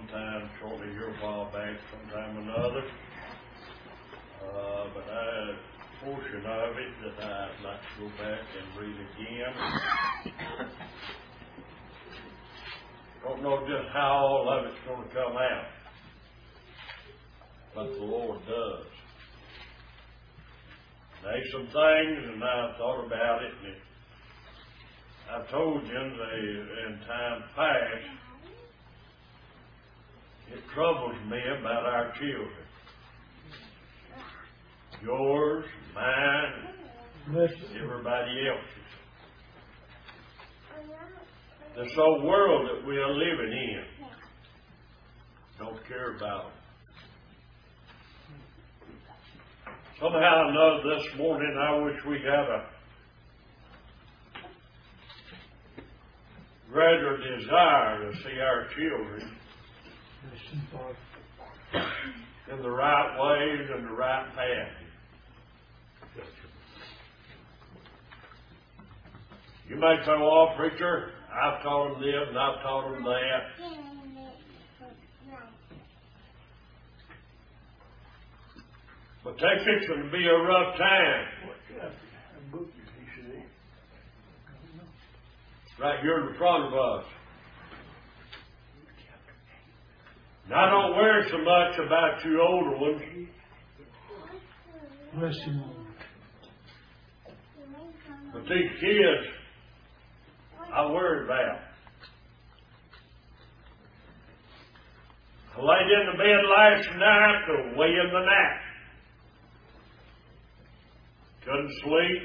sometime shortly here a while back, sometime or another. But I had a portion of it that I'd like to go back and read again. Don't know just how all of it's going to come out, but the Lord does. There's some things, and I've thought about it, and I've told you in time past, it troubles me about our children. Yours, mine, everybody else's. This whole world that we are living in don't care about them. Somehow or another this morning I wish we had a greater desire to see our children in the right ways and the right path. You may say, "Oh, preacher, I've taught them this and I've taught them that." But they're fixing to be a rough time. Right here in front of us. And I don't worry so much about you older ones. Bless you. But these kids, I worry about. I laid in the bed last night till way in the night. Couldn't sleep.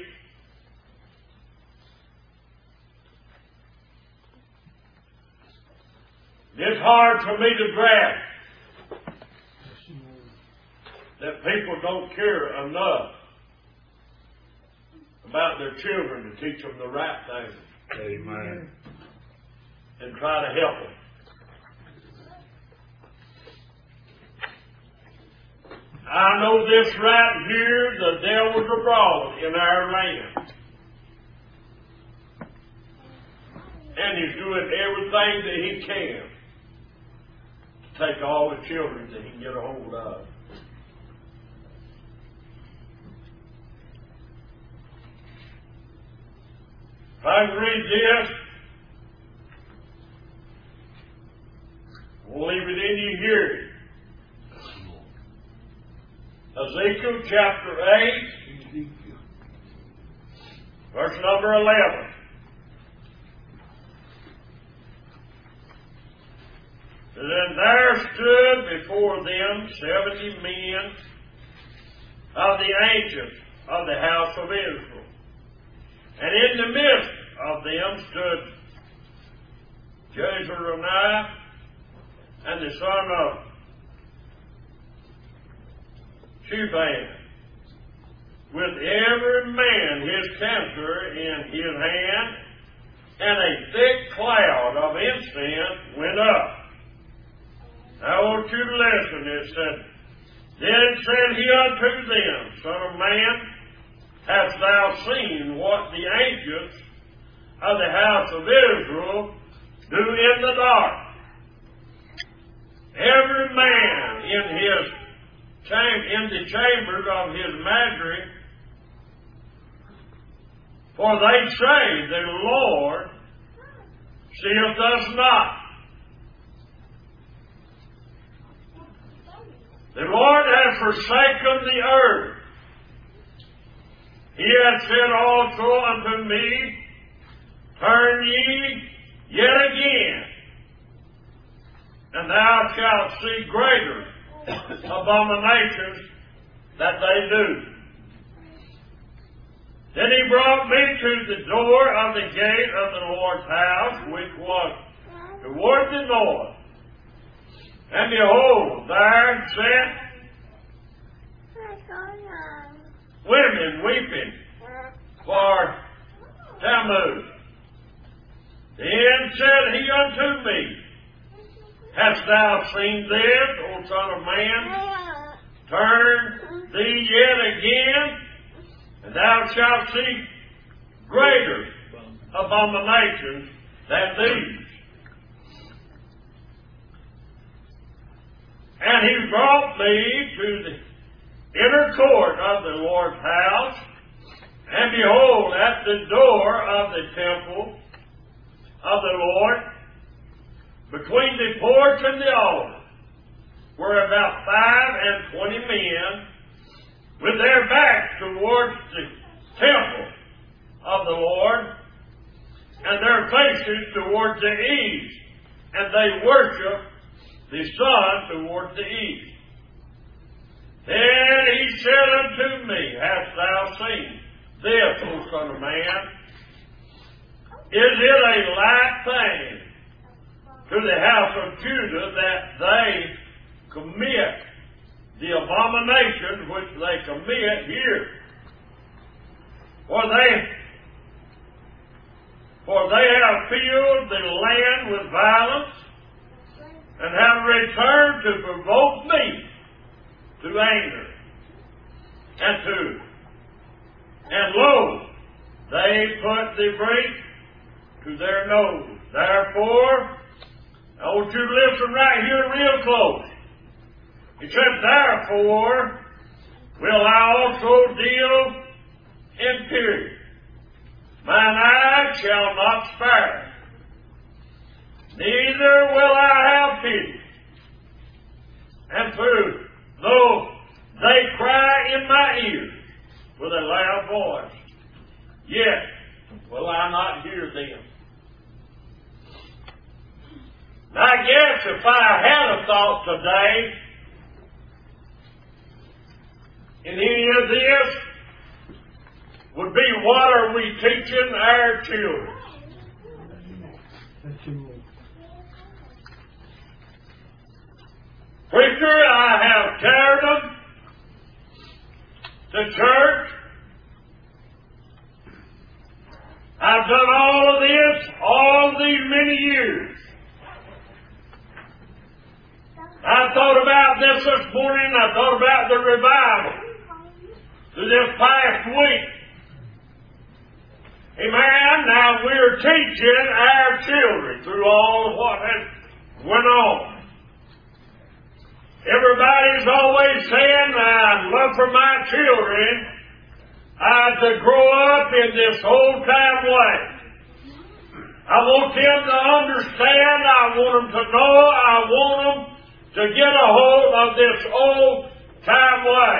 It's hard for me to grasp that people don't care enough about their children to teach them the right things. Amen. And try to help them. I know this right here, the devil's abroad in our land. And he's doing everything that he can to take all the children that he can get a hold of. If I can read this, we'll leave it in your hearing. Ezekiel chapter 8, verse number 11. Then there stood before them 70 men of the ancients of the house of Israel. And in the midst of them stood Jezreel and the son of Shaphan, with every man his censer in his hand, and a thick cloud of incense went up. I want you to listen. It said, Then said he unto them, Son of man, hast thou seen what the ancients of the house of Israel do in the dark? Every man in the chambers of his majesty, for they say, The Lord seeth us not. The Lord hath forsaken the earth. He hath said also unto me, Turn ye yet again, and thou shalt see greater abominations that they do. Then he brought me to the door of the gate of the Lord's house, which was toward the north. And behold, there sat women weeping for Tammuz. Then said he unto me, Hast thou seen this, O son of man? Turn thee yet again, and thou shalt see greater abominations than these. And he brought me to the inner court of the Lord's house, and behold, at the door of the temple of the Lord, between the porch and the altar, were about 25 men, with their backs towards the temple of the Lord, and their faces towards the east, and they worship the sun towards the east. Then he said unto me, Hast thou seen this, O Son of Man? Is it a light thing to the house of Judah that they commit the abomination which they commit here? For they have filled the land with violence, and have returned to provoke me to anger. And lo, they put the brink to their nose. Therefore, I want you to listen right here real close. He said, Therefore will I also deal in pity. Mine eye shall not spare, neither will I have pity. And though they cry in my ears with a loud voice, yet will I not hear them. I guess if I had a thought today in any of this, would be what are we teaching our children? Preacher, I have carried them to church. I've done all of this all these many years. I thought about this morning. I thought about the revival through this past week. Amen. Now we're teaching our children through all of what has went on. Everybody's always saying, I'd love for my children to grow up in this old-time way. I want them to understand. I want them to know. I want them to get a hold of this old-time way.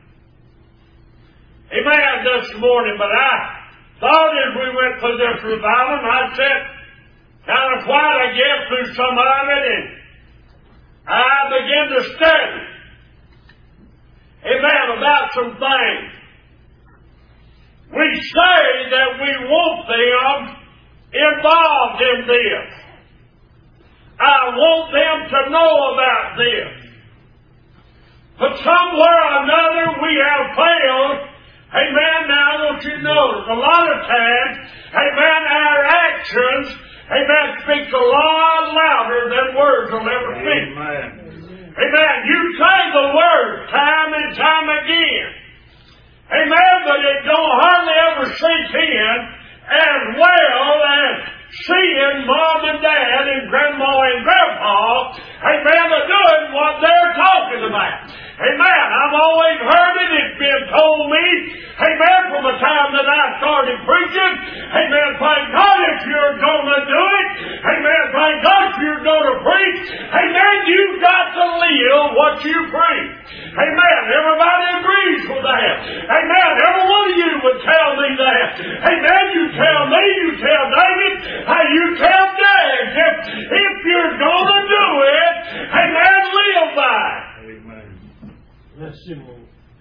Amen, this morning. But I thought as we went through this revival, and I sat kind of quiet, I guess, through some of it, and I began to study, amen, about some things. We say that we want them involved in this. I want them to know about this. But somewhere or another we have failed. Amen. Now I want you to notice, a lot of times, amen, our actions, amen, speaks a lot louder than words will ever speak. Amen. Amen. You say the word time and time again. Amen. But it don't hardly ever sink in as well as seeing mom and dad and grandma and grandpa, amen, are doing what they're talking about. Amen. I've always heard it. It's been told me, amen, from the time that I started preaching. Amen. Thank God if you're going to do it. Amen. Thank God if you're going to preach. Amen. You've got to live what you preach. Amen. Everybody agrees with that. Amen. Every one of you would tell me that. Amen. You tell me, you tell David, you tell Dad. If you're going to do it, amen, live by it. That's simple.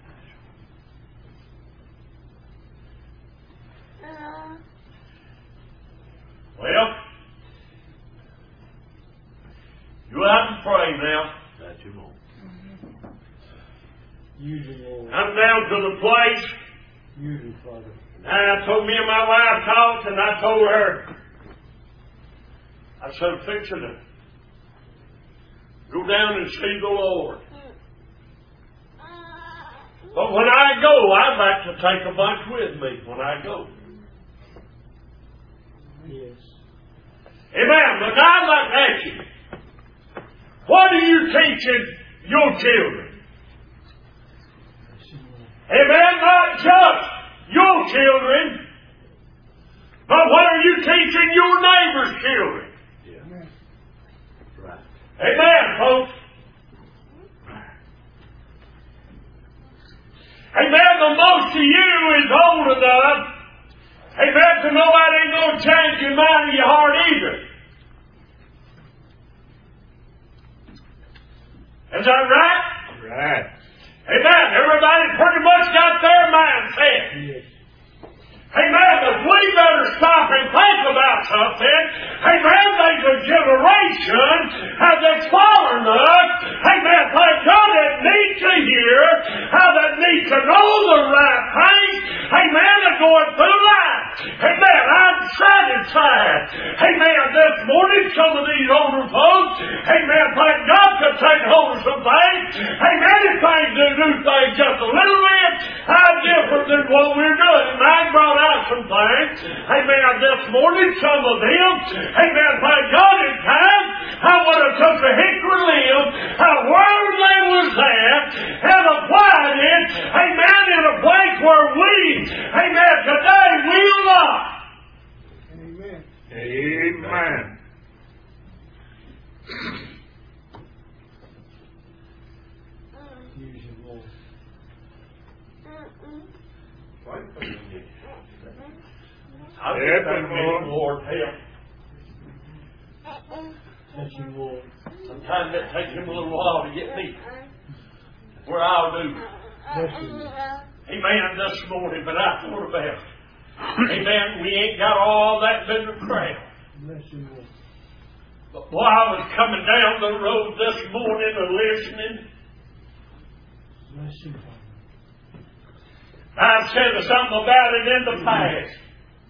Well, you have to pray now. That's your Lord. I'm down to the place. Use it, Father. And I told me and my wife talked, and I told her, I said, fixing it. Go down and see the Lord. But when I go, I'd like to take a bunch with me when I go. Yes. Amen. But I'd like to ask you, what are you teaching your children. Amen. Not just your children, but what are you teaching your neighbor's children? Yeah. Right. Amen, folks. Amen. The most of you is old enough, amen, so nobody ain't going to change your mind or your heart either. Is that right? Right. Amen. Everybody pretty much got their mindset. Yes. Amen. But we better stop and think about something. Amen. There's a generation that's fallen us. Amen. Thank God that needs to hear, how that needs to know the right things. Amen. And going through life. Amen. I'm satisfied. Amen. This morning, some of these older folks, amen, thank God could take hold of some things. Amen. If things do things just a little bit different than what we're doing. And I brought out some things. Amen. This morning, some of them, amen, thank God in time, I would have took the hickory limb, where they was at, and applied it, amen, in a place where we, amen, today will not. Amen. Amen. Use your Lord. I'll get that meeting, Lord, help. Bless you, Lord. Sometimes it takes him a little while to get me where I'll do. Bless you, Lord. Amen. This morning, but I thought about, amen, we ain't got all that big a crowd. Bless you, Lord. But while I was coming down the road this morning and listening, Bless you, Father. I've said something about it in the past.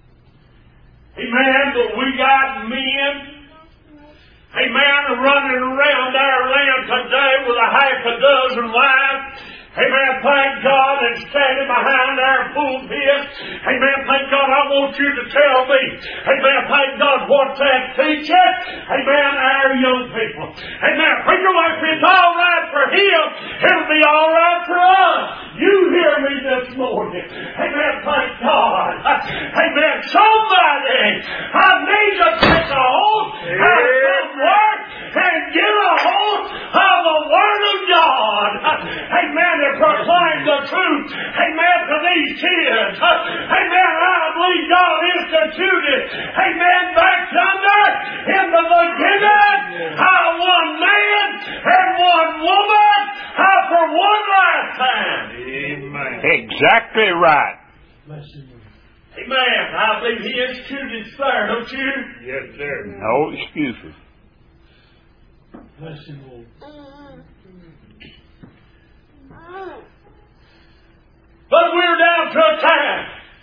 Amen. But we got men, amen, running around our land today with a half a dozen wives. Amen. Thank God and standing behind our pulpit. Amen. Thank God. I want you to tell me. Amen. Thank God what's that teaching. Amen. Our young people. Amen. Preacher, if it's all right for him, it'll be all right for us. You hear me this morning. Amen. Thank God. Amen. Somebody, I need to take a hold of some work and get a hold of the Word of God. Amen. And proclaim the truth. Amen. To these kids. Amen. I believe God instituted. Amen. Back under in the beginning. One man and one woman for one lifetime. Amen. Exactly right. Bless you, Lord. Amen. I believe He instituted there, don't you? Yes, sir. No excuses. Bless you, Lord. But we're down to a time.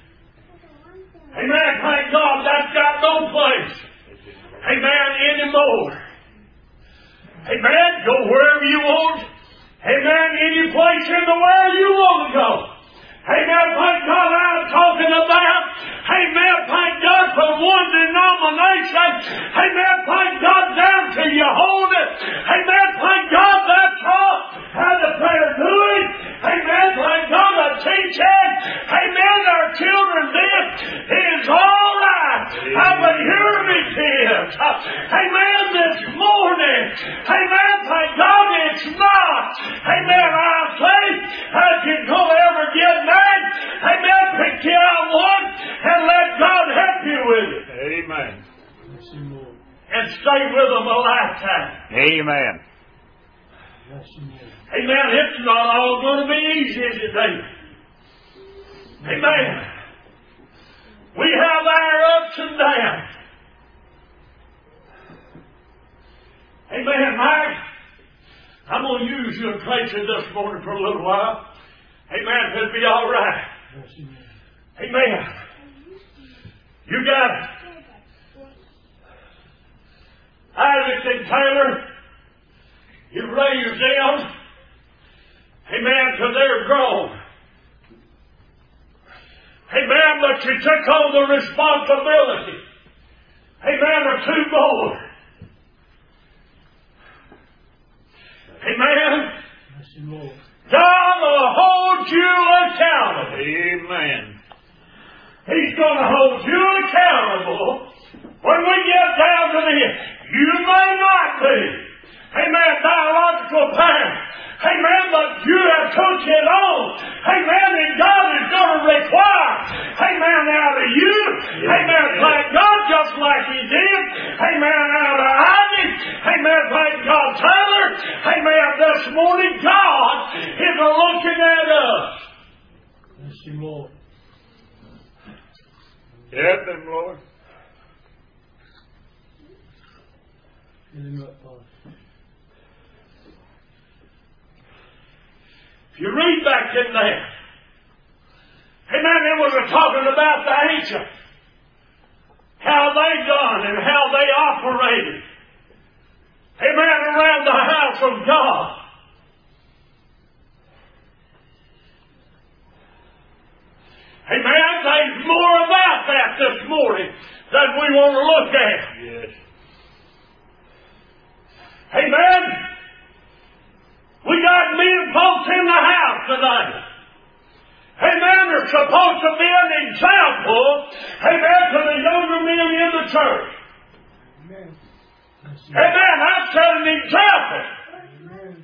Amen. Thank God that's got no place. Amen. Anymore. Amen. Go wherever you want. Amen. Any place in the world you want to go. Amen. Thank God I'm talking about. Amen. Thank God for one denomination. Amen. Thank God down till you hold it. Amen. Thank God that's all. How the prayer doing. Amen. Thank God the teaching. Amen. Our children this is all right. But hear me, kids. Amen. This morning. Amen. Thank God it's not. Amen. I say, as you don't ever get mad, amen, pick you out one and let God help you with it. Amen. Bless you, Lord. And stay with them a lifetime. Amen. Bless you, Lord. Amen. It's not all going to be easy, is it, David? Amen. We have our ups and downs. Amen, Mike. I'm going to use you and Tracy this morning for a little while. Amen. It'll be all right. Bless you, Lord. Amen. You got Isaac and Taylor. You raised them. Amen. Till they're grown. Amen. But you took on the responsibility. Amen. Of two more. Amen. hold you accountable. Amen. He's going to hold you accountable when we get down to the end. You may not be, amen, biological parent, amen, but you have took it on, amen, and God is going to require, amen, out of you, amen, thank God, just like He did, amen, out of Isaac, amen, thank God, Tyler, amen, this morning, God is looking at us. Bless you, Lord. Help Him, Lord. Fill Him up, Father. If you read back in there, amen, it was talking about the ancients, how they done and how they operated, amen, around the house of God. Amen, there's more about that this morning that we want to look at. Yes. Amen. We got men folks in the house today. Amen. They're supposed to be an example, amen, to the younger men in the church. Amen. Amen. I set an example. Amen.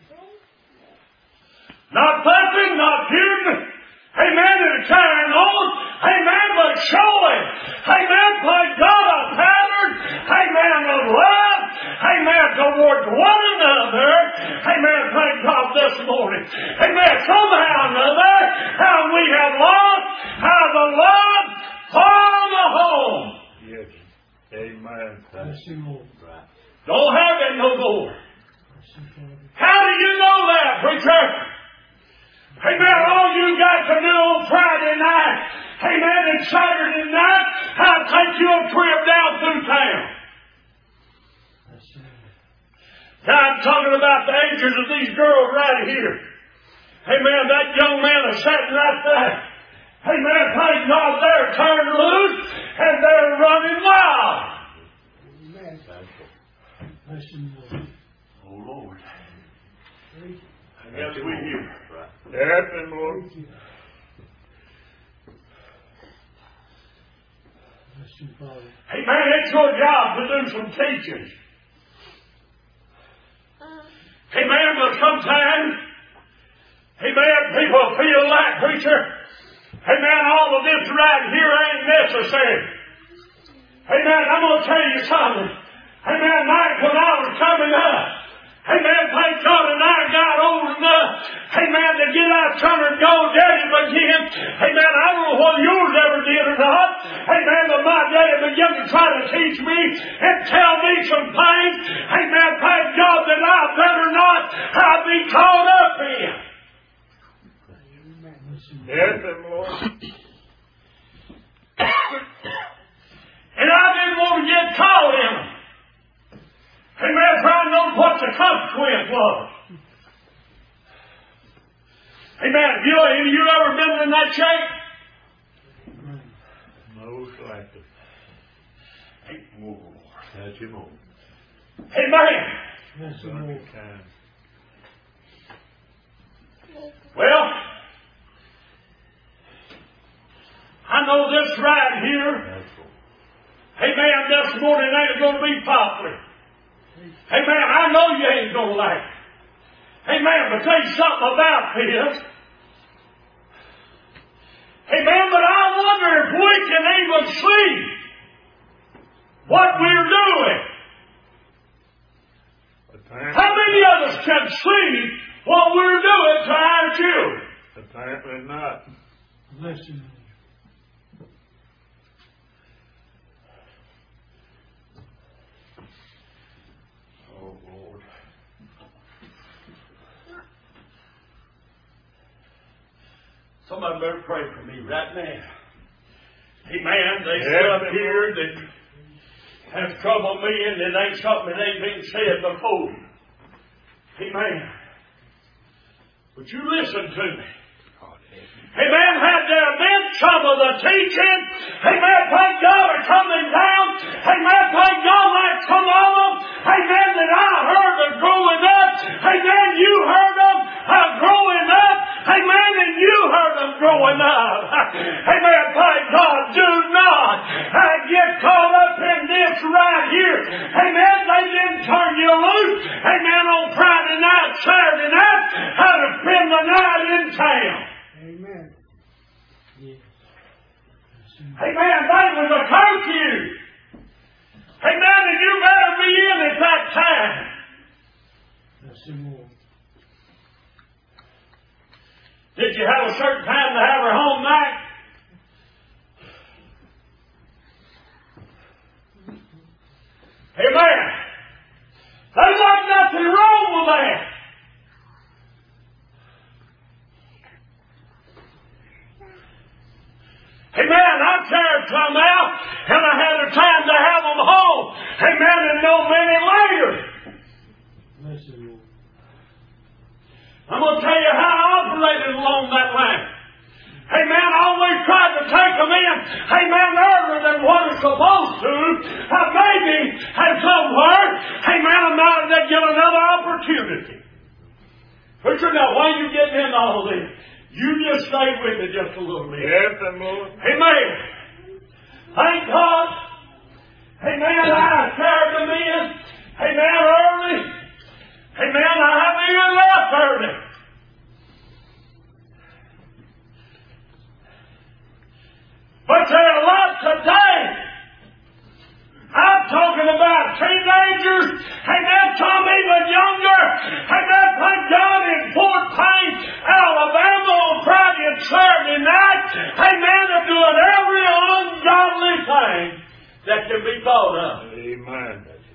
Not fussing, not shooting. Amen. And carrying on. Amen. But showing. Amen. By God a pattern. Amen. Of love. Amen. Towards one another. Amen. Thank God this morning. Amen. Somehow or another, how we have lost how the love for the home. Yes. Amen. Bless you, Lord. Don't have it no more. Bless you, Father. How do you know that, preacher? Amen. All you got to do on Friday night, amen, and Saturday night, I'll take you a trip down through town. Bless you, Lord. Now I'm talking about the ages of these girls right here. Amen. That young man is sitting right there. Amen. Thank God they're turned loose and they're running wild. Amen. Bless you, Lord. Oh, Lord. Thank you. I guess we're here. Help Him, Lord. Thank you. Bless you, Father. Amen. It's your job to do some teaching. Amen. But sometimes, amen, people feel like, preacher, amen, all of this right here ain't necessary. Amen. I'm going to tell you something. Amen. Mike, when I was coming up, amen, thank God, and I got old enough, amen, to get out trying to go daddy again. Amen. I don't know whether yours ever did or not. Amen. But my daddy began to try to teach me and tell me some things. Amen. Thank God that I better not be caught up in. Help Him, Lord. And I didn't want to get caught in them. Amen. Trying to know what the consequence was. Amen. You ever been in that shape? Most likely. Touch Him on. Amen. Bless you, Lord. Well, I know this right here. Amen. This morning ain't going to be popular. Amen. I know you ain't going to like it. Amen. But there's something about this. Amen. But I wonder if we can even see what we're doing. How many of us can see what we're doing to our children? Apparently not. Bless you, Lord. Oh, Lord. Somebody better pray for me right now. Amen. They stuff here that has troubled me, and it ain't something that ain't been said before. Amen. But you listen to me. Amen. Had there been some of the teaching, amen, thank God, are coming down, amen, thank God, like some of them, amen, that I heard of growing up, amen, you heard of growing up, amen, and amen, on Friday night, Saturday night, how to spend the night in town. Amen. Yes. Amen. That was a curfew. Amen. And you better be in at that time. That's some more. Did you have a certain time to have her home night? Amen. There's not nothing wrong with that. Amen. Our church come out, and I had a time to have them home. Amen. And no minute later. Bless you, Lord. I'm going to tell you how I operated along that line. Amen. I always tried to take them in. Amen. Earlier than what it's supposed to. Maybe at somewhere. Amen. I might get another opportunity. Preacher, now why are you getting into all this? You just stay with me just a little bit. Yes, Lord. Amen. Thank God. Amen. I carried them in. Amen. Early. Amen. I haven't even left early. But there are a lot today. I'm talking about teenagers. Amen. Some even younger. Amen. Thank God in Fort Payne, Alabama on Friday and Saturday night. Amen. They're doing every ungodly thing that can be thought of. Amen.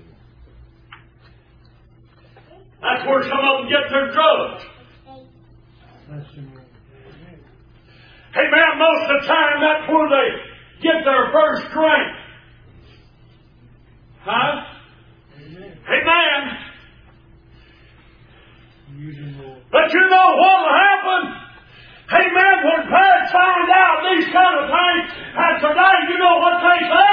That's where some of them get their drugs. Bless you, Lord. Amen. Most of the time, that's where they get their first drink. Huh? Amen. Amen. Use you, Lord. But you know what will happen? Amen. When parents find out these kind of things, and today, you know what they say?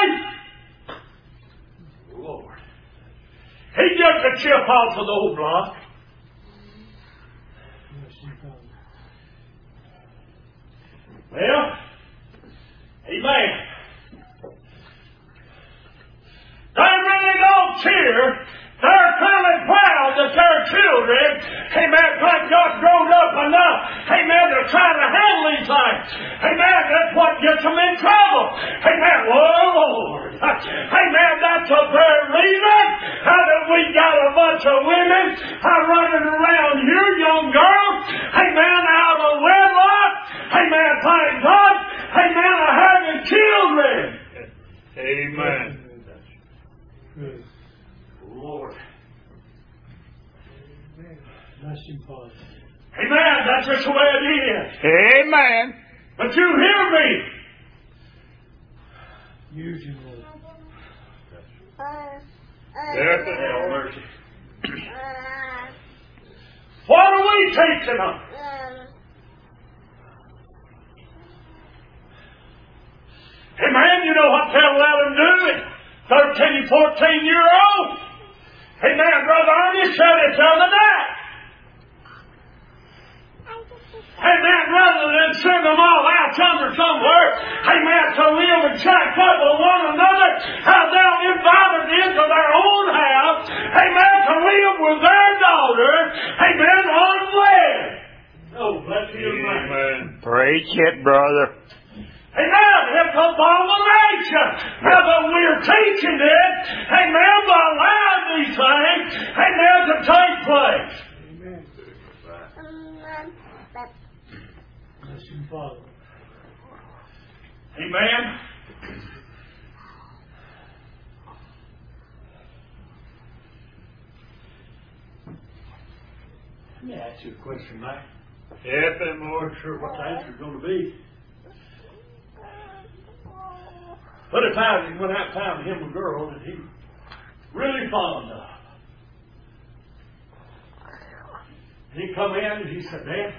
Lord. He gets a chip off of the old block. Bless you, Father. Well, amen. They really don't care. They're kind of proud that their children, amen, thank God, grown up enough, amen, to try to handle these things. Amen, that's what gets them in trouble. Amen, oh Lord. Amen, that's the very reason that we got a bunch of women running around here, young girls, amen, out of wedlock, amen, thank God, amen, are having children. Amen. Good. Lord. Amen. Bless you, Father. Amen. That's just the way it is. Amen. But you hear me. Use you, Lord. Yes, Have Lord. mercy. What are we teaching them? Amen. You know what they'll let them do? 13, 14-year-old. Amen. Brother Ernie said it the other night. Amen. Rather than send them all out somewhere, amen, to live and shack up with one another, they'll invite them into their own house, amen, to live with their daughter, amen, unwed. Oh, bless you, Amen. Preach it, brother. Amen. It's abomination. Whether we're teaching it, amen, by allowing these things, amen, to take place. Amen. Bless you, Father. Amen. Let me ask you a question, Mike. Yes, I'm Lord. not sure what the answer's going to be. But if I went out and found him a girl that he really fond of, and he come in and he said, "Dad,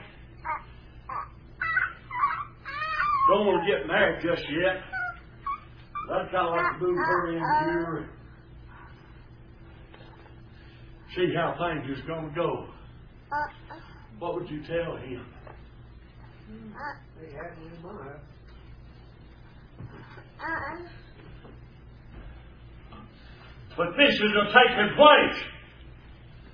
don't want to get married just yet. But I'd kind of like to move her in here and see how things is going to go." What would you tell him? They had me in mind. But this is taking place.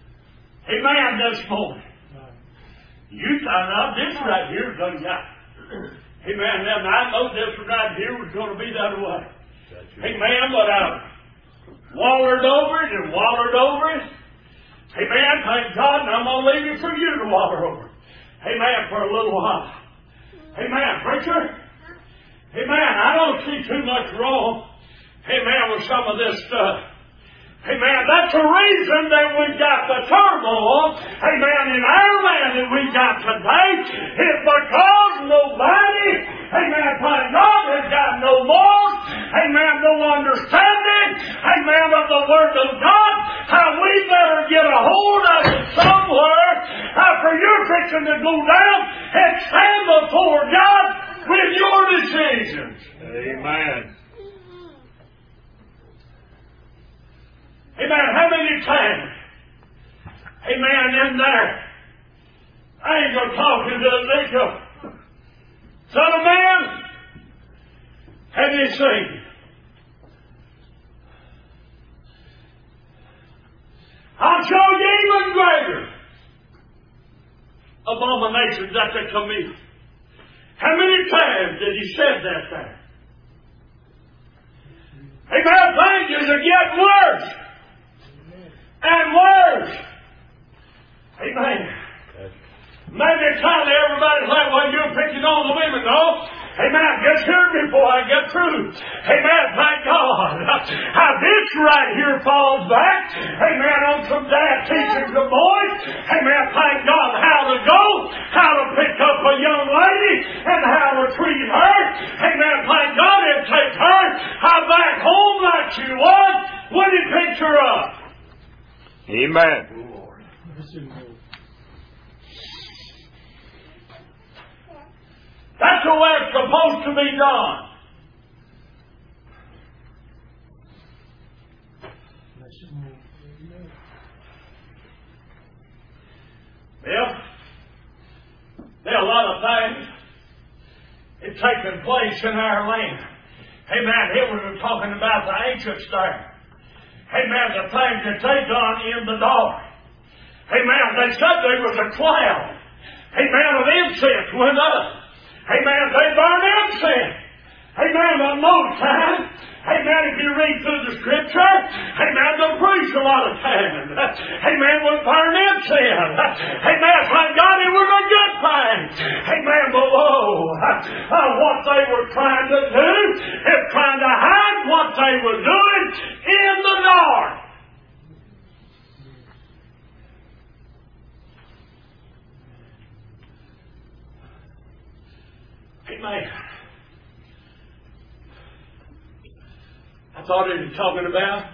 Amen, this morning. Right. You found out this right here done got. Amen. Now I know this right here was going to be that way. Amen. But I wallered over it and wallered over it. Amen. Thank God. And I'm going to leave it for you to waller over. Amen. For a little while. Amen. Preacher. Amen. I don't see too much wrong. Amen. With some of this stuff. Amen. That's the reason that we got the turmoil, amen, in our land that we got today. It's because nobody, amen, thank God, has got no more, amen, no understanding, amen, of the Word of God. How we better get a hold of it somewhere after you're fixing to go down and stand before God with your decisions. Amen. Amen. How many times? Amen. In there. I ain't going to talk to Ezekiel. Son of man, have you seen? I'll show you even greater abominations that they commit. How many times did he say that there? Amen. Things are getting worse. And worse. Amen. Maybe it's time that everybody's like, well, you're picking on the women. No. Amen. Just hear me before I get through. Amen. Thank God. How this right here falls back. Amen. On some dad teaching the boys. Amen. Thank God how to go. How to pick up a young lady. And how to treat her. Amen. Thank God and take her back home like she was when he picked her up. Amen. That's the way it's supposed to be done. Well, there are a lot of things that's taking place in our land. Amen. Here we were talking about the ancients there. Amen. The things that they done in the dark. Amen. They said there was a cloud. Amen. Of incense went up. Amen. They burned incense. Amen. But most times, amen, if you read through the Scripture, amen, the priest a lot of times, amen, would burn incense. Amen. Thank God it was a good thing. Amen. But what they were trying to do is trying to hide what they were doing in the dark. Amen. I thought he was talking about.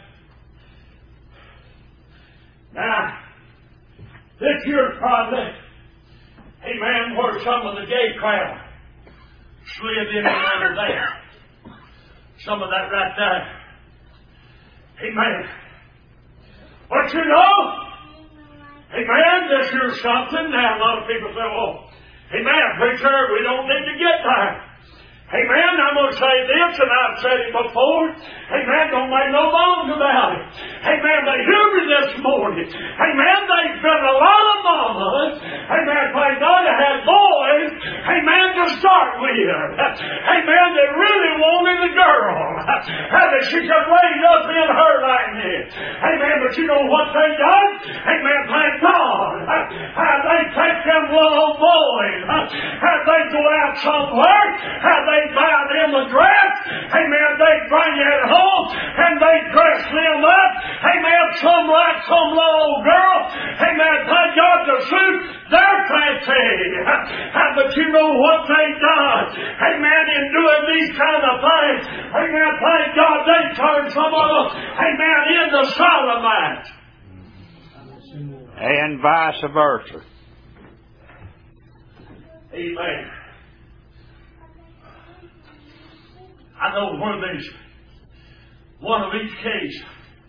Now, this year's project, amen, where some of the gay crowd slid in under there. Some of that right there. Amen. But you know, amen, this year's something. Now, a lot of people say, well, amen, preacher, we don't need to get there. Amen. I'm going to say this, and I've said it before. Amen. Don't make no bones about it. Amen. But hear me this morning. Amen. There's been a lot of mamas. Amen. Thank God that had boys. Amen. To start with. Amen. That really wanted a girl. That she could raise up in her like this. Amen. But you know what they done? Amen. Thank God. How they take them little boys. How they go out somewhere. How they buy them a dress. Amen. They bring it home and they dress them up. Amen. Some like some little girl. Amen. Thank God to suit their fancy. But you know what they done. Amen. In doing these kind of things. Amen. Thank God they turned some of them. Amen. Into sodomites. And vice versa. Amen. I know one of these, one of each case,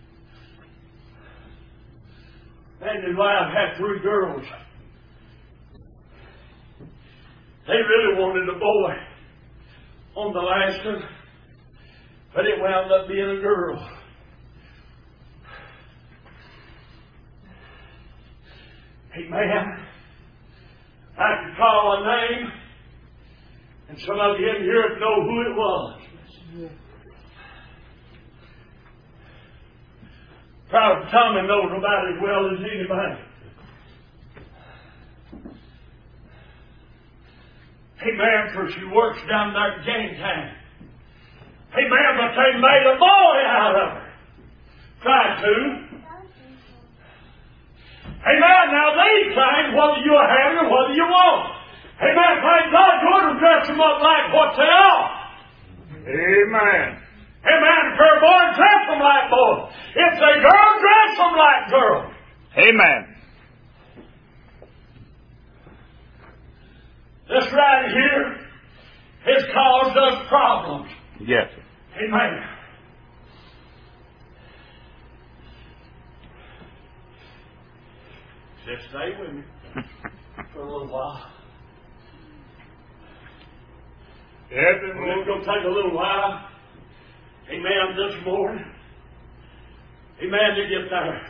man and his wife had 3 girls. They really wanted a boy on the last one, but it wound up being a girl. Amen. I could call a name, and some of you in here know who it was. Prophet Tommy knows about it as well as anybody. Amen, for she works down there at game time. Amen, but they made a boy out of her. Tried to. Amen, now these things, whether you have it or whether you won't. Amen, thank God you ought to dress them up like what they are. Amen. Amen, if they're boy, dress them like boys. If they girl, dress them like girls. Amen. This right here has caused us problems. Yes. Amen. Just stay with me for a little while. Yes, It's going to take a little while. Amen. This morning. Amen. To get there.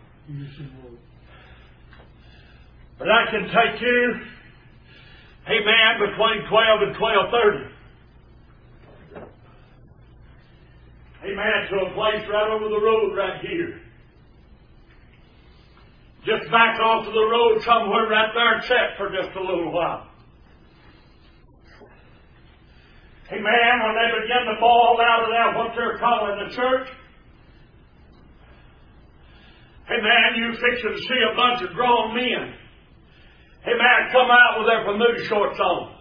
But I can take you. Amen. Between 12 and 12:30. Amen. To a place right over the road right here. Just back off of the road somewhere right there and sit for just a little while. Amen. When they begin to fall out of that, what they're calling the church. Amen. You fixing to see a bunch of grown men. Amen. Come out with their Bermuda shorts on.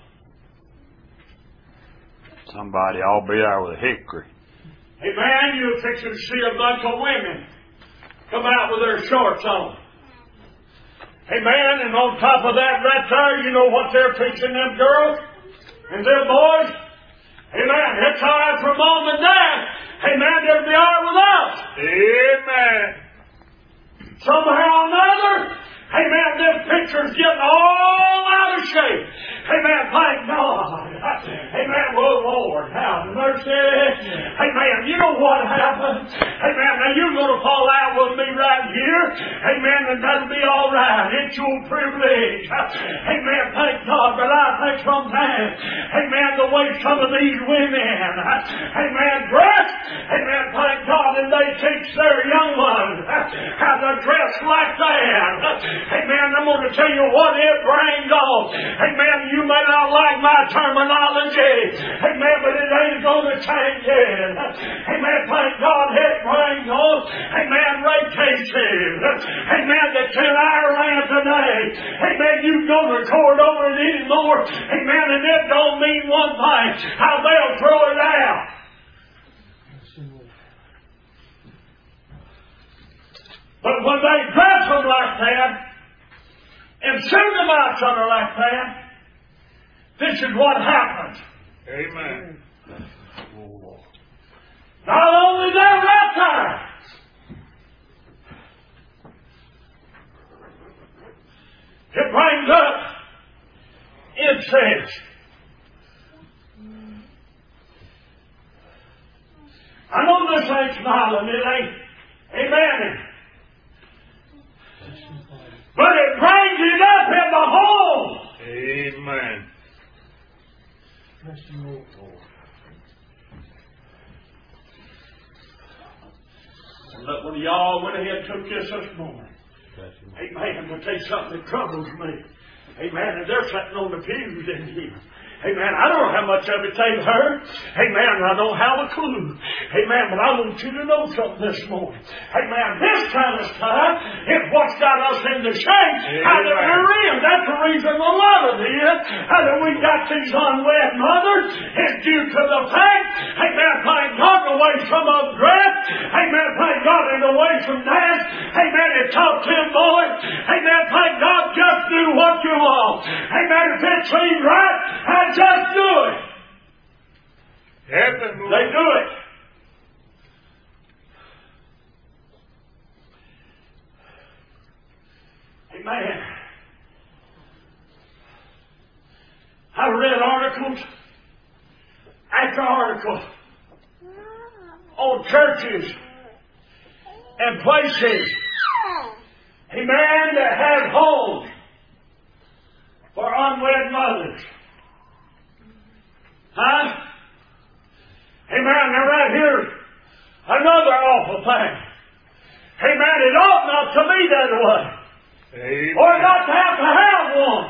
Somebody ought to be there with a hickory. Amen. You fixing to see a bunch of women come out with their shorts on. Amen. And on top of that right there, you know what they're teaching them girls and them boys? Amen. It's all right for mom and dad. Amen. They'll be all right with us. Amen. Somehow or another, amen, this picture's getting all out of shape. Amen. Thank God. Amen. Oh, Lord, have mercy. Amen. You know what happened? Amen. Now you're going to fall out with me right here. Amen. And that'll be all right. It's your privilege. Amen. Thank God. But I think sometimes, amen, the way some of these women, amen, dress, amen, thank God, and they teach their young ones how to dress like that. Amen. I'm going to tell you what it brings on. Amen. You may not like my terminology. Amen. But it ain't going to change it. Amen. Thank God it brings on. Amen. Ray cases. Amen. That's in our land today. Amen. You go to court over it anymore. Amen. And it don't mean one thing. How they'll throw it out. But when they dress them like that and send them out somewhere like that, this is what happens. Amen. Not only that right there. It brings up incense. I know this ain't smiling, it ain't. Amen. But it brings it up in the home. Amen. But when y'all went ahead and took this morning, amen, to take something that troubles me. Amen. And they're sitting on the pews in here. Amen. I don't know how much of it they've heard. Amen. I don't have a clue. Amen. But I want you to know something this morning. Amen. This kind of stuff is what's got us in the shape how that we're in. That's the reason a lot of this, how that we got these unwed mothers, is due to the fact, amen, thank God, the way some of them dress. Amen. Thank God, and the way some dance. Amen. It taught them boys. Amen. Thank God, just do what you want. Amen. If it seems right, just do it. They do it. Amen. I read articles after article on churches and places, amen, that had homes to be that way. Amen. Or not to have one.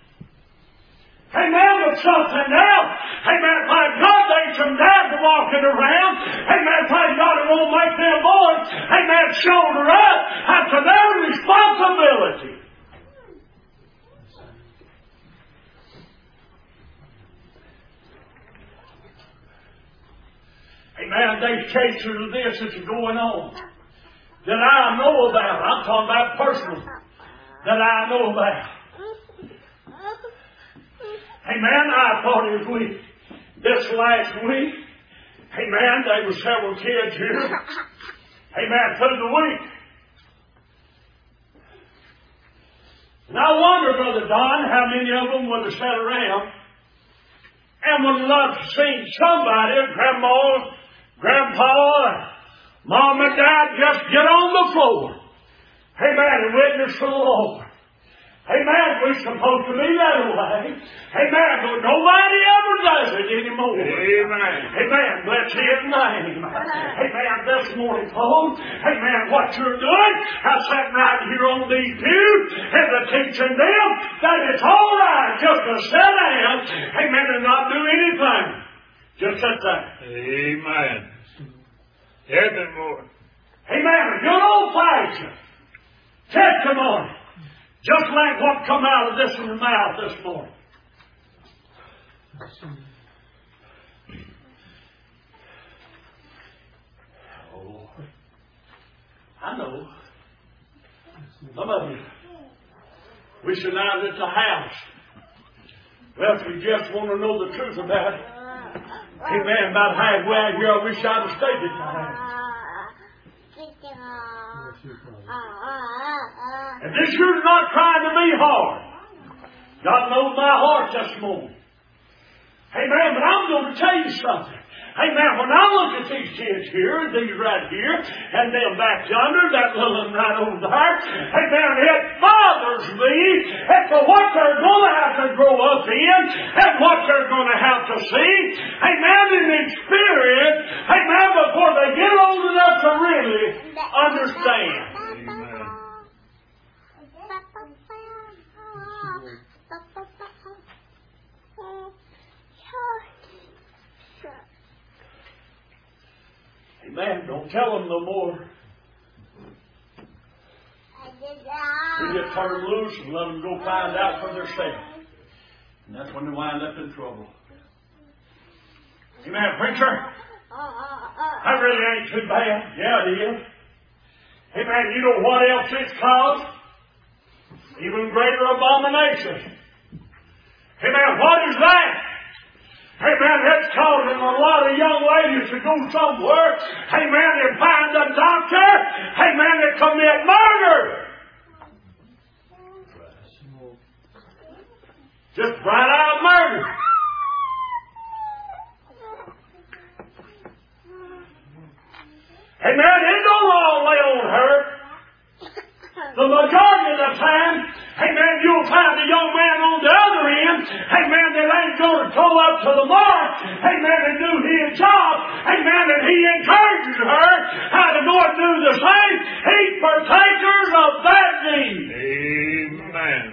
Amen, but something else. Amen, thank God there's some dads walking around. Amen, thank God it won't make them boys. Amen, shoulder up after their responsibility. Amen, there's cases of this that's going on that I know about. I'm talking about personal. That I know about. Amen. I thought it was this last week. Amen. There were several kids here. Amen. Through the week. And I wonder, Brother Don, how many of them would have sat around and would love to see somebody, Grandma, Grandpa, Mom and Dad, just get on the floor. Amen. And witness to the Lord. Amen. We're supposed to be that way. Amen. But nobody ever does it anymore. Amen. Amen. Bless His name. Amen. This morning, folks. Amen. What you're doing, I'm sitting right here on these pews and the teaching them that it's all right just to sit down. Amen. And not do anything. Just sit there. Amen. Evermore. Amen. A good old fashioned testimony. Just like what come out of this in the mouth this morning. Oh, I know. Some of you wishing I was at the house. Well, if you just want to know the truth about it, amen, about halfway out here, I wish I'd have stayed at the house. And this year's not trying to be hard. God knows my heart this morning. Amen. But I'm going to tell you something. Amen. When I look at these kids here, these right here, and them back yonder, that little one right over there, amen, it bothers me as to what they're going to have to grow up in and what they're going to have to see. Amen. And experience. Amen. Before they get old enough to really understand. Amen. Don't tell them no more. You get turned loose and let them go find out for themselves. And that's when they wind up in trouble. Amen, preacher. That really ain't too bad. Yeah, it is. Amen. You know what else it's caused? Even greater abomination. Amen. What is that? Amen. It's causing a lot of young ladies to go somewhere. Amen. And find a doctor. Amen. And commit murder. Just right out murder. Amen. It don't all lay on her. The majority of the time, amen, you'll find a young man on the other end, amen, that ain't going to go up to the mark, amen, and do his job, amen, and he encourages her how to go and do the same. He's partakers of that need. Amen.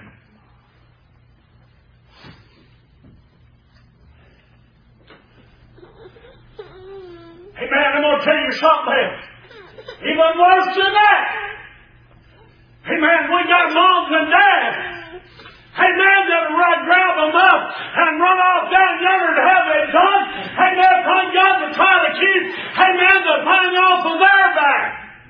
Amen, I'm going to tell you something else. Even worse than that. Amen. We got moms and dads. Amen. That'll grab them up and run off down yonder to have it done. Amen. Thank God to try to keep, amen, the pain off of their back.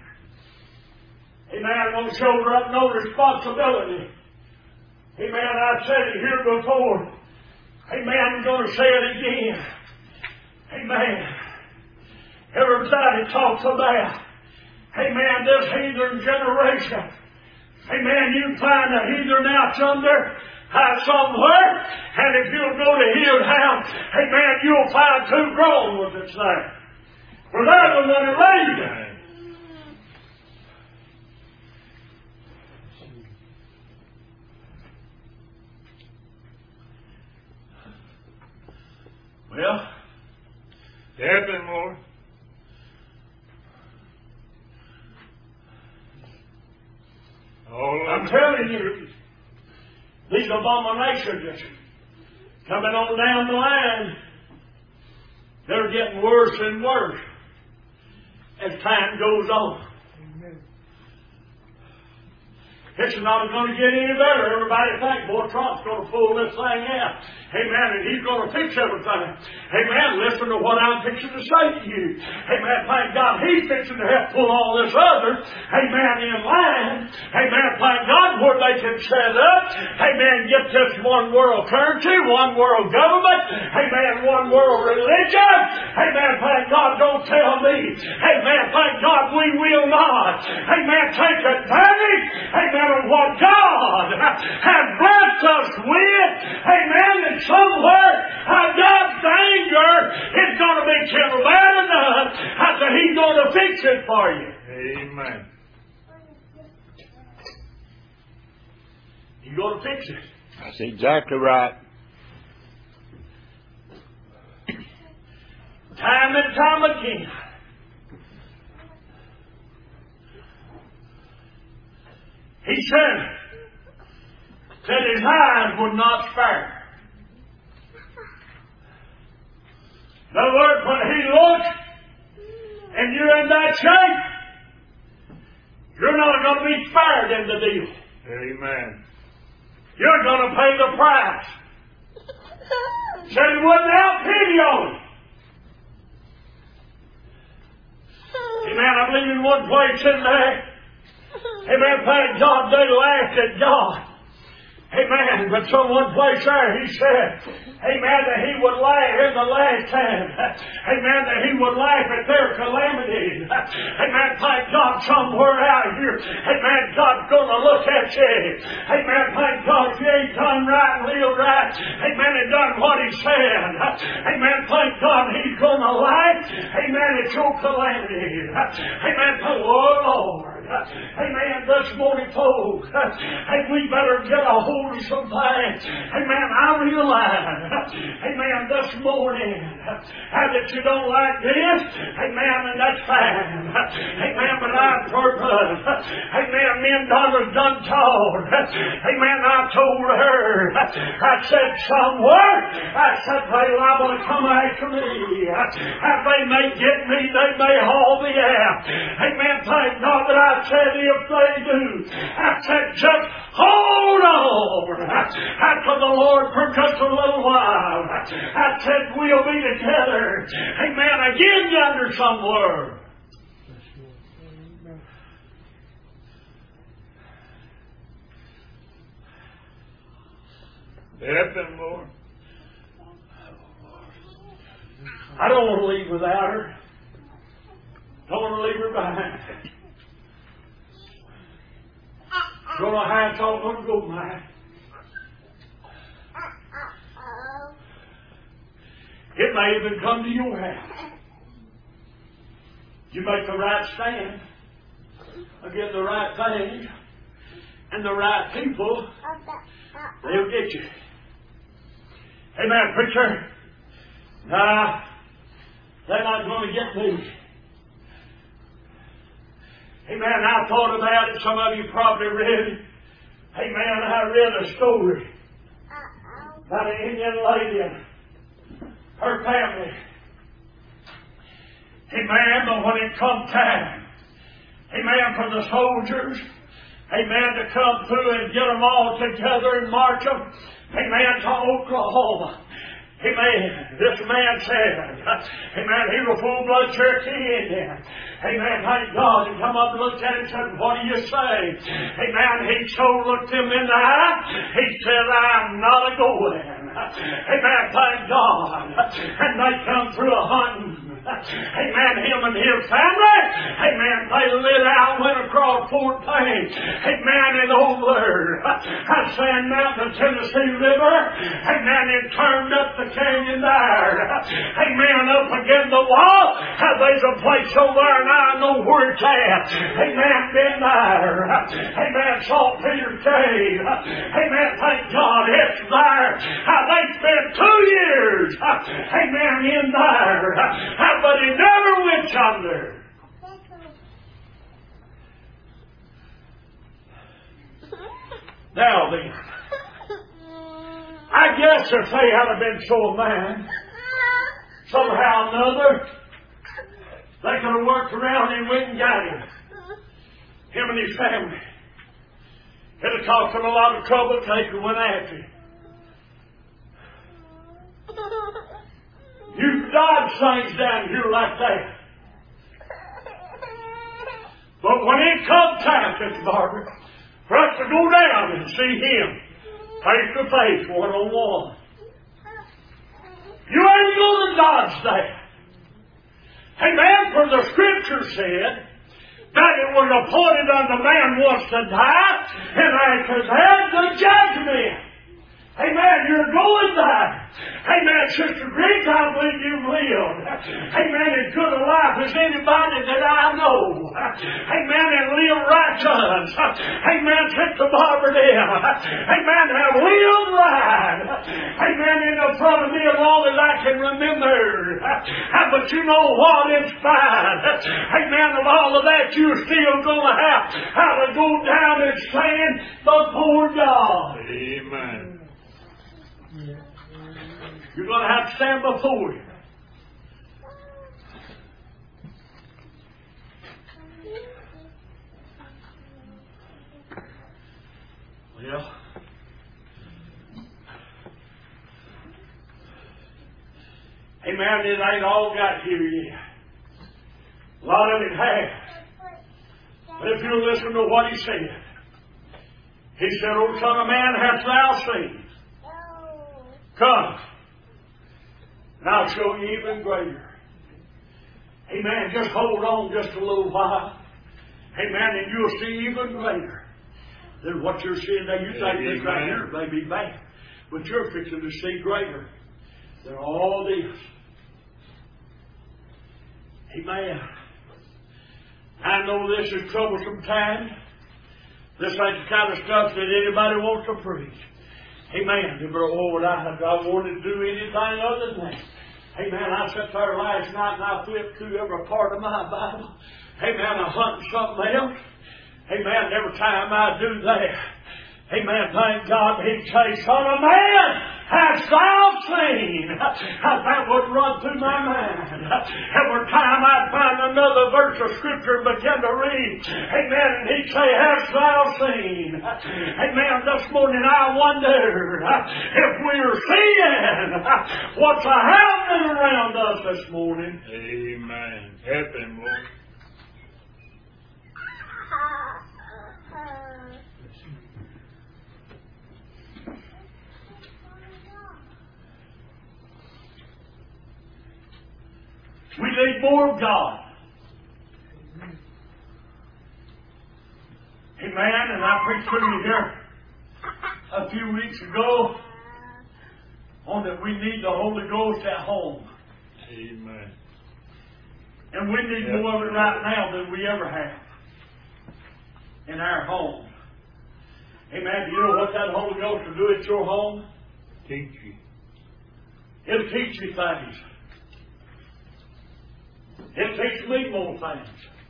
Amen. Won't shoulder up no responsibility. Amen. I said it here before. Amen. I'm going to say it again. Amen. Everybody talks about, amen, this heathen generation. Amen. You find a heathen out yonder somewhere, and if you'll go to his house, amen, you'll find two grown ones that's there. For they're the one that raised them. Well, There's been more. I'm telling you, these abominations that's coming on down the line, they're getting worse and worse as time goes on. It's not going to get any better. Everybody thinks, boy, Trump's going to pull this thing out. Amen. And he's going to fix everything. Amen. Listen to what I'm fixing to say to you. Amen. Thank God he's fixing to help pull all this other. Amen. In line. Amen. Thank God where they can set up. Amen. Get this one world currency, one world government. Amen. One world religion. Amen. Thank God. Don't tell me. Amen. Thank God we will not. Amen. Take advantage. Amen. Of what God has blessed us with. Amen. And somewhere God's anger is going to be kindled bad enough that He's going to fix it for you. Amen. He's going to fix it. That's exactly right. Time and time again. He said his eyes would not spare. In other words, when He looks and you're in that shape, you're not going to be spared in the deal. Amen. You're going to pay the price. Said He wouldn't have pity on it. Amen. I believe in one place in there. Amen. Thank God they laughed at God. Amen. But someone place there, He said, amen, that He would laugh in the last time. Amen, that He would laugh at their calamities. Amen. Thank God somewhere out here. Amen. God's going to look at you. Amen. Thank God if you ain't done right and lived right. Amen. And done what He said. Amen. Thank God He's going to laugh. Amen. At your calamities. Amen. Oh Lord. Amen. This morning, folks, hey, we better get a hold of some things. Amen. I realize, amen, this morning, that you don't like this. Amen. And that's fine. Amen. But I purpose. Amen. Me and Donna's done taught. Amen. I told her. I said somewhere. I said they liable to come after me. They may get me. They may haul me out. Amen. Thank God that I said if they do. I said just hold on. After the Lord for just a little while. I said we'll be together. Amen. Again yonder somewhere. Help Him, Lord. I don't want to leave without her. Don't want to leave her behind. Don't know how it's all going to go, Mike. It may even come to your house. You make the right stand against the right things and the right people, they'll get you. Amen, preacher. Nah, they're not going to get me. Amen. I thought about it. Some of you probably read it. Amen. I read a story about an Indian lady and her family. Amen. But when it come time, amen, for the soldiers, amen, to come through and get them all together and march them, amen, to Oklahoma. Amen. This man said, amen, he was a full-blood Cherokee Indian. Amen. Thank God. He come up and looked at him and said, what do you say? Amen. He so looked him in the eye. He said, I'm not a-going. Amen. Thank God. And they come through a hunting. Amen. Him and his family. Amen. They lit out, went across Fort Payne. Amen. And over Sand Mountain, Tennessee River. Amen. And turned up the canyon there. Amen. Up against the wall. There's a place over there, and I know where it's at. Amen. Been there. Amen. Saltpeter Cave. Amen. Thank God it's there. They spent 2 years. Amen. In there. But he never went yonder. Now then, I guess if they had been so mad, somehow or another, they could have worked around and went and got him. Him and his family. It'd have cost them a lot of trouble to take and went after him. You dodge things down here like that. But when it comes time, Sister Barbara, for us to go down and see him face to face, one-on-one, you ain't going to dodge that. Amen. For the Scripture said that it was appointed unto man once to die, and after that the judgment. Amen. You're going there. Amen. Sister Griggs, I believe you've lived. Amen. As good a life as anybody that I know. Amen. And live righteous. Amen. Sister Barbara did. Amen. Have lived right. Amen. In the front of me as long as I can remember. But you know what? In spite, amen, of all of that, you're still going to have to go down and stand before God. Amen. You're going to have to stand before Him. Well, amen, it ain't all got here yet. A lot of it has. But if you listen to what He said, He said, O Son of Man, hast thou seen? Come, and I'll show you even greater. Amen. Just hold on just a little while. Amen. And you'll see even greater than what you're seeing now. You think this right here may be bad, but you're fixing to see greater than all this. Amen. I know this is troublesome times. This ain't the kind of stuff that anybody wants to preach. Amen. Would I wanted to do anything other than that? Amen. I sat there last night and I flipped through every part of my Bible. Amen. I'm hunting something else. Amen. Every time I do that, amen, thank God He'd say, Son of Man, hast thou seen? That would run through my mind. Every time I'd find another verse of Scripture and begin to read, amen, and He'd say, hast thou seen? Amen. This morning I wonder if we're seeing what's happening around us this morning. Amen. Help Him, Lord. We need more of God. Amen. And I preached to you here a few weeks ago on that we need the Holy Ghost at home. Amen. And we need more of it right now than we ever have in our home. Amen. Do you know what that Holy Ghost will do at your home? Teach you. It'll teach you things. It'll teach me more things.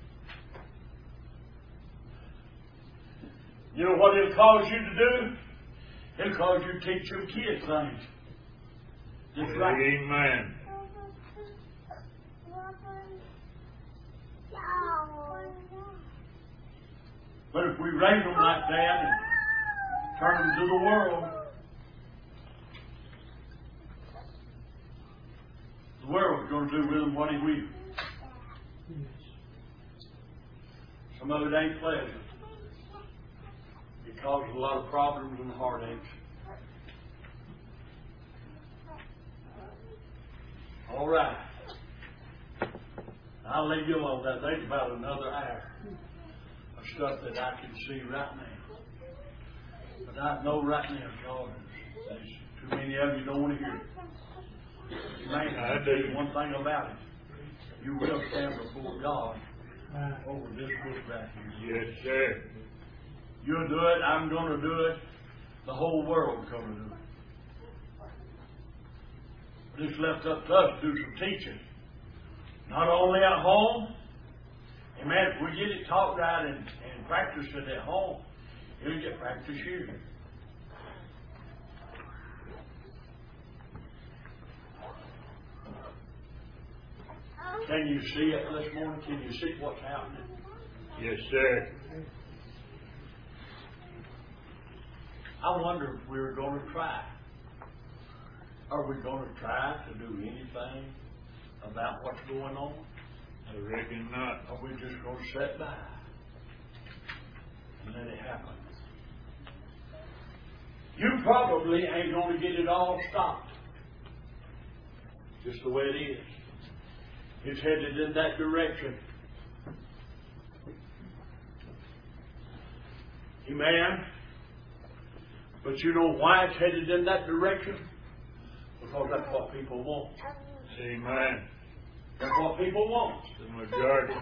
You know what it'll cause you to do? It'll cause you to teach your kids things. That's right. Amen. But if we raise them like that and turn them to the world, the world's going to do with them what He will. Some of it ain't pleasant. It causes a lot of problems and heartaches. All right. I'll leave you alone. That there's about another hour of stuff that I can see right now. But I know right now, God, there's too many of you don't want to hear it. Man, I tell you one thing about it. You will stand before God over this book right here. Yes, sir. You'll do it. I'm going to do it. The whole world's going to do it. But it's left up to us to do some teaching. Not only at home. Amen. If we get it taught right and practice it at home, He'll get back to shooting. Can you see it this morning? Can you see what's happening? Yes, sir. I wonder if we're going to try. Are we going to try to do anything about what's going on? I reckon not. Or are we just going to sit by and let it happen? You probably ain't going to get it all stopped. Just the way it is. It's headed in that direction. Amen. But you know why it's headed in that direction? Because that's what people want. Amen. That's what people want. The majority.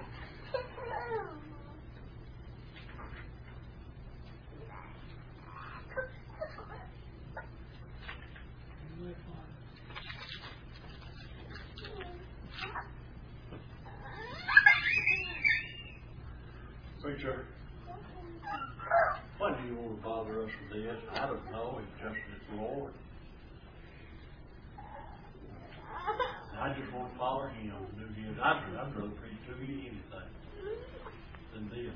Preacher, why do you want to bother us with this? I don't know. It's just the Lord. I just want to follow Him and do His. I'd rather preach to you anything than this.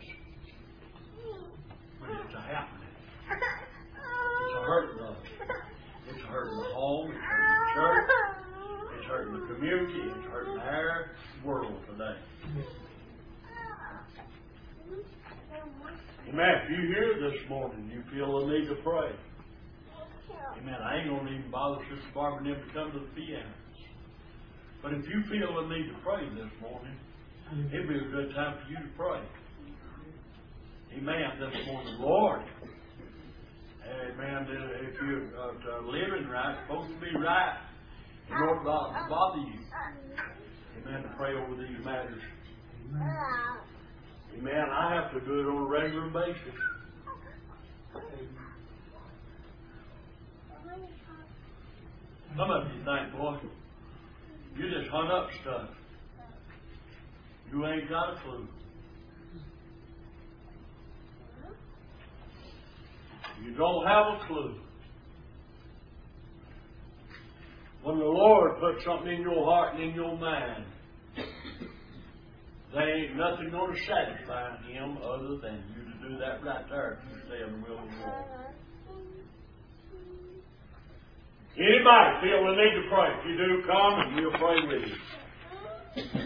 But it's a happening. It's a hurting us. It's hurting the home. It's hurting the church. It's hurting the community. It's hurting our world today. Amen. If you hear this morning, you feel the need to pray. Amen. I ain't going to even bother Sister Barbara and them to come to the piano. But if you feel the need to pray this morning, it'd be a good time for you to pray. Amen. This morning, Lord. Amen. If you're living right, supposed to be right, and Lord bother you. Amen. To pray over these matters. Amen. I have to do it on a regular basis. Some of you think, boy, you just hunt up stuff. You ain't got a clue. You don't have a clue. When the Lord puts something in your heart and in your mind, there ain't nothing going to satisfy Him other than you to do that right there if you stay in the will of the Lord. Anybody feel the need to pray? If you do, come and we'll pray with you.